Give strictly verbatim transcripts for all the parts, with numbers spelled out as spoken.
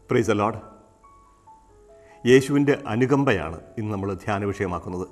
Praise the Lord. യേശുവിൻ്റെ അനുകമ്പയാണ് ഇന്ന് നമ്മൾ ധ്യാന വിഷയമാക്കുന്നത്.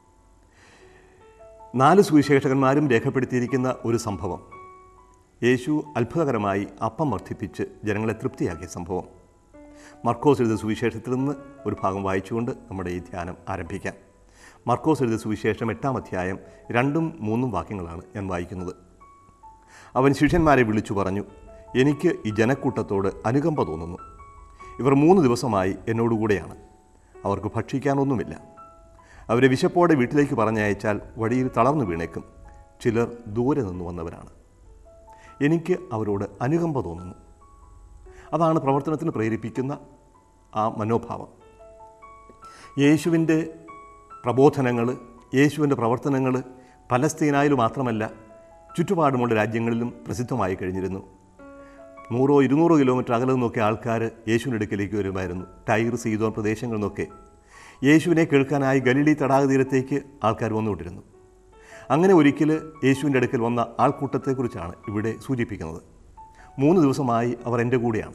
നാല് സുവിശേഷകന്മാരും രേഖപ്പെടുത്തിയിരിക്കുന്ന ഒരു സംഭവം, യേശു അത്ഭുതകരമായി അപ്പം വർദ്ധിപ്പിച്ച് ജനങ്ങളെ തൃപ്തിയാക്കിയ സംഭവം. മർക്കോസ് എഴുതിയ സുവിശേഷത്തിൽ നിന്ന് ഒരു ഭാഗം വായിച്ചുകൊണ്ട് നമ്മുടെ ഈ ധ്യാനം ആരംഭിക്കാം. മർക്കോസ് എഴുതിയ സുവിശേഷം എട്ടാം അധ്യായം രണ്ടും മൂന്നും വാക്യങ്ങളാണ് ഞാൻ വായിക്കുന്നത്. അവൻ ശിഷ്യന്മാരെ വിളിച്ചു പറഞ്ഞു, എനിക്ക് ഈ ജനക്കൂട്ടത്തോട് അനുകമ്പ തോന്നുന്നു. ഇവർ മൂന്ന് ദിവസമായി എന്നോടുകൂടെയാണ്. അവർക്ക് ഭക്ഷിക്കാനൊന്നുമില്ല. അവരെ വിശപ്പോടെ വീട്ടിലേക്ക് പറഞ്ഞയച്ചാൽ വഴിയിൽ തളർന്നു വീണേക്കും. ചിലർ ദൂരെ നിന്ന് വന്നവരാണ്. എനിക്ക് അവരോട് അനുകമ്പ തോന്നുന്നു. അതാണ് പ്രവർത്തനത്തിന് പ്രേരിപ്പിക്കുന്ന ആ മനോഭാവം. യേശുവിൻ്റെ പ്രബോധനങ്ങൾ, യേശുവിൻ്റെ പ്രവർത്തനങ്ങൾ പലസ്തീനായിൽ മാത്രമല്ല ചുറ്റുപാടുമുള്ള രാജ്യങ്ങളിലും പ്രസിദ്ധമായി കഴിഞ്ഞിരുന്നു. നൂറോ ഇരുന്നൂറോ കിലോമീറ്റർ അകലെ നിന്നൊക്കെ ആൾക്കാർ യേശുവിൻ്റെ അടുക്കലേക്ക് വരുമായിരുന്നു. ടൈർ, സീദോൻ പ്രദേശങ്ങളിൽ നിന്നൊക്കെ യേശുവിനെ കേൾക്കാനായി ഗലീലി തടാക തീരത്തേക്ക് ആൾക്കാർ വന്നുകൊണ്ടിരുന്നു. അങ്ങനെ ഒരിക്കൽ യേശുവിൻ്റെ അടുക്കൽ വന്ന ആൾക്കൂട്ടത്തെക്കുറിച്ചാണ് ഇവിടെ സൂചിപ്പിക്കുന്നത്. മൂന്ന് ദിവസമായി അവർ എൻ്റെ കൂടെയാണ്.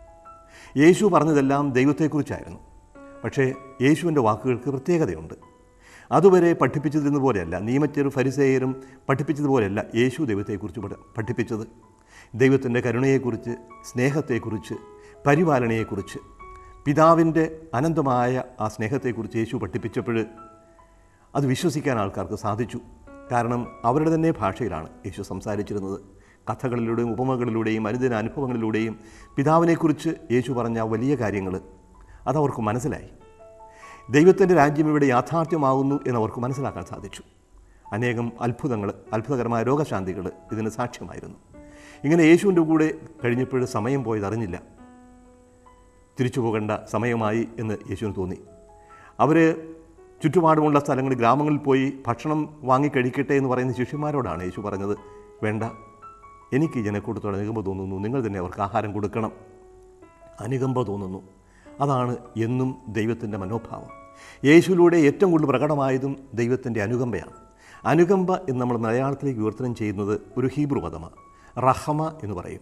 യേശു പറഞ്ഞതെല്ലാം ദൈവത്തെക്കുറിച്ചായിരുന്നു. പക്ഷേ യേശുവിൻ്റെ വാക്കുകൾക്ക് പ്രത്യേകതയുണ്ട്. അതുവരെ പഠിപ്പിച്ചതിരുന്ന പോലെയല്ല, നിയമജ്ഞരും ഫരിസേയരും പഠിപ്പിച്ചതുപോലെയല്ല യേശു ദൈവത്തെക്കുറിച്ച് പഠിപ്പിച്ചത്. ദൈവത്തിൻ്റെ കരുണയെക്കുറിച്ച്, സ്നേഹത്തെക്കുറിച്ച്, പരിപാലനയെക്കുറിച്ച്, പിതാവിൻ്റെ അനന്തമായ ആ സ്നേഹത്തെക്കുറിച്ച് യേശു പഠിപ്പിച്ചപ്പോൾ അത് വിശ്വസിക്കാൻ ആൾക്കാർക്ക് സാധിച്ചു. കാരണം അവരുടെ തന്നെ ഭാഷയിലാണ് യേശു സംസാരിച്ചിരുന്നത്. കഥകളിലൂടെയും ഉപമകളിലൂടെയും അനുദിന അനുഭവങ്ങളിലൂടെയും പിതാവിനെക്കുറിച്ച് യേശു പറഞ്ഞ വലിയ കാര്യങ്ങൾ അതവർക്ക് മനസ്സിലായി. ദൈവത്തിൻ്റെ രാജ്യം ഇവിടെ യാഥാർത്ഥ്യമാകുന്നു എന്നവർക്ക് മനസ്സിലാക്കാൻ സാധിച്ചു. അനേകം അത്ഭുതങ്ങൾ, അത്ഭുതകരമായ രോഗശാന്തികൾ ഇതിന് സാക്ഷ്യമായിരുന്നു. ഇങ്ങനെ യേശുവിൻ്റെ കൂടെ കഴിഞ്ഞപ്പോൾ സമയം പോയതറിഞ്ഞില്ല. തിരിച്ചു പോകേണ്ട സമയമായി എന്ന് യേശുവിന് തോന്നി. അവർ ചുറ്റുപാടുമുള്ള സ്ഥലങ്ങളിൽ, ഗ്രാമങ്ങളിൽ പോയി ഭക്ഷണം വാങ്ങിക്കഴിക്കട്ടെ എന്ന് പറയുന്ന ശിഷ്യന്മാരോടാണ് യേശു പറഞ്ഞത്, വേണ്ട, എനിക്ക് ജനക്കൂട്ടത്തോടെ അനുകമ്പ തോന്നുന്നു, നിങ്ങൾ തന്നെ അവർക്ക് ആഹാരം കൊടുക്കണം. അനുകമ്പ തോന്നുന്നു. അതാണ് എന്നും ദൈവത്തിൻ്റെ മനോഭാവം. യേശുവിലൂടെ ഏറ്റവും കൂടുതൽ പ്രകടമായതും ദൈവത്തിൻ്റെ അനുകമ്പയാണ്. അനുകമ്പ എന്ന് നമ്മൾ മലയാളത്തിലേക്ക് വിവർത്തനം ചെയ്യുന്നത് ഒരു ഹീബ്രു പദമാണ്, റഹമ എന്ന് പറയും.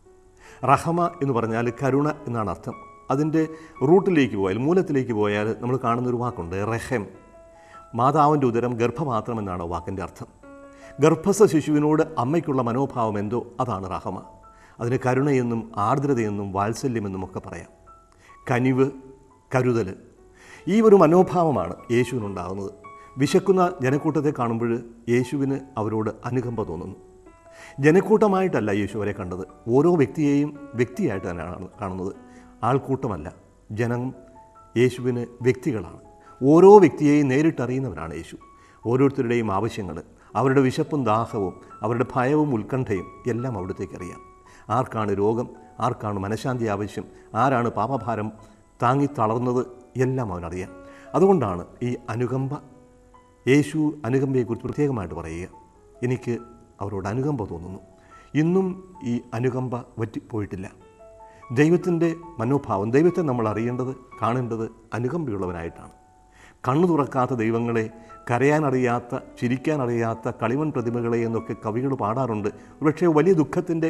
റഹമ എന്ന് പറഞ്ഞാൽ കരുണ എന്നാണ് അർത്ഥം. അതിൻ്റെ റൂട്ടിലേക്ക് പോയാൽ, മൂലത്തിലേക്ക് പോയാൽ നമ്മൾ കാണുന്നൊരു വാക്കുണ്ട്, റഹം. മാതാവിൻ്റെ ഉദരം ഗർഭപാത്രം എന്നാണ് വാക്കിൻ്റെ അർത്ഥം. ഗർഭസ്ഥ ശിശുവിനോട് അമ്മയ്ക്കുള്ള മനോഭാവം എന്തോ അതാണ് റഹമ. അതിന് കരുണയെന്നും ആർദ്രതയെന്നും വാത്സല്യമെന്നും ഒക്കെ പറയാം. കനിവ്, കരുതൽ, ഈ ഒരു മനോഭാവമാണ് യേശുവിനുണ്ടാകുന്നത്. വിശക്കുന്ന ജനക്കൂട്ടത്തെ കാണുമ്പോൾ യേശുവിന് അവരോട് അനുകമ്പ തോന്നുന്നു. ജനക്കൂട്ടമായിട്ടല്ല യേശു അവരെ കണ്ടത്, ഓരോ വ്യക്തിയെയും വ്യക്തിയായിട്ട് തന്നെയാണ് കാണുന്നത്. ആൾക്കൂട്ടമല്ല, ജനം യേശുവിന് വ്യക്തികളാണ്. ഓരോ വ്യക്തിയെയും നേരിട്ടറിയുന്നവനാണ് യേശു. ഓരോരുത്തരുടെയും ആവശ്യങ്ങൾ, അവരുടെ വിശപ്പും ദാഹവും, അവരുടെ ഭയവും ഉത്കണ്ഠയും എല്ലാം അവിടത്തേക്ക് അറിയാം. ആർക്കാണ് രോഗം, ആർക്കാണ് മനഃശാന്തി ആവശ്യം, ആരാണ് പാപഭാരം താങ്ങി തളർന്നത്, എല്ലാം അവനറിയാം. അതുകൊണ്ടാണ് ഈ അനുകമ്പ, യേശു അനുകമ്പയെക്കുറിച്ച് പ്രത്യേകമായിട്ട് പറയുക, എനിക്ക് അവരോട് അനുകമ്പ തോന്നുന്നു. ഇന്നും ഈ അനുകമ്പ വറ്റിപ്പോയിട്ടില്ല. ദൈവത്തിൻ്റെ മനോഭാവം, ദൈവത്തെ നമ്മൾ അറിയേണ്ടത്, കാണേണ്ടത് അനുകമ്പയുള്ളവനായിട്ടാണ്. കണ്ണു തുറക്കാത്ത ദൈവങ്ങളെ, കരയാനറിയാത്ത, ചിരിക്കാനറിയാത്ത കളിമൺ പ്രതിമകളെ എന്നൊക്കെ കവികൾ പാടാറുണ്ട്. ഒരുപക്ഷേ വലിയ ദുഃഖത്തിൻ്റെ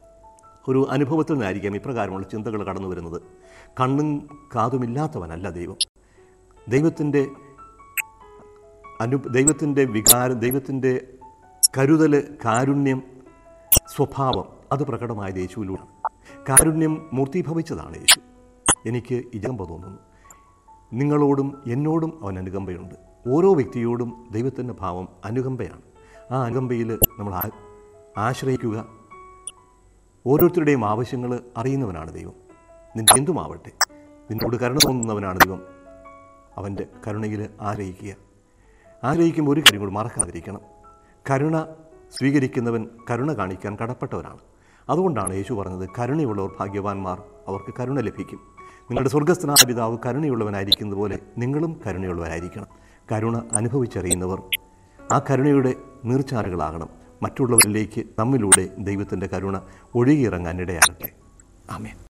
ഒരു അനുഭവത്തിൽ നിന്നായിരിക്കാം ഇപ്രകാരമുള്ള ചിന്തകൾ കടന്നു വരുന്നത്. കണ്ണും കാതുമില്ലാത്തവനല്ല ദൈവം. ദൈവത്തിൻ്റെ അനു ദൈവത്തിൻ്റെ വികാരം, ദൈവത്തിൻ്റെ കരുതൽ, കാരുണ്യം, സ്വഭാവം അത് പ്രകടമായ യേശുവിലൂടെയാണ്. കാരുണ്യം മൂർത്തീഭവിച്ചതാണ് യേശു. എനിക്ക് അനുകമ്പ തോന്നുന്നു. നിങ്ങളോടും എന്നോടും അവൻ അനുകമ്പയുണ്ട്. ഓരോ വ്യക്തിയോടും ദൈവത്തിൻ്റെ ഭാവം അനുകമ്പയാണ്. ആ അനുകമ്പയിൽ നമ്മൾ ആശ്രയിക്കുക. ഓരോരുത്തരുടെയും ആവശ്യങ്ങൾ അറിയുന്നവനാണ് ദൈവം. നിൻ്റെ എന്തുമാവട്ടെ, നിന്നോട് കരുണ തോന്നുന്നവനാണ് ദൈവം. അവൻ്റെ കരുണയിൽ ആശ്രയിക്കുക. ആശ്രയിക്കുമ്പോൾ ഒരു കാര്യം കൂടി മറക്കാതിരിക്കണം, കരുണ സ്വീകരിക്കുന്നവൻ കരുണ കാണിക്കാൻ കടപ്പെട്ടവരാണ്. അതുകൊണ്ടാണ് യേശു പറഞ്ഞത്, കരുണയുള്ളവർ ഭാഗ്യവാന്മാർ, അവർക്ക് കരുണ ലഭിക്കും. നിങ്ങളുടെ സ്വർഗ്ഗസ്ഥനായ പിതാവ് കരുണയുള്ളവനായിരിക്കുന്നത് പോലെ നിങ്ങളും കരുണയുള്ളവരായിരിക്കണം. കരുണ അനുഭവിച്ചറിയുന്നവർ ആ കരുണയുടെ നീർച്ചാലുകളാകണം. മറ്റുള്ളവരിലേക്ക് നമ്മിലൂടെ ദൈവത്തിൻ്റെ കരുണ ഒഴുകിയിറങ്ങാനിടയാകട്ടെ. ആമേൻ.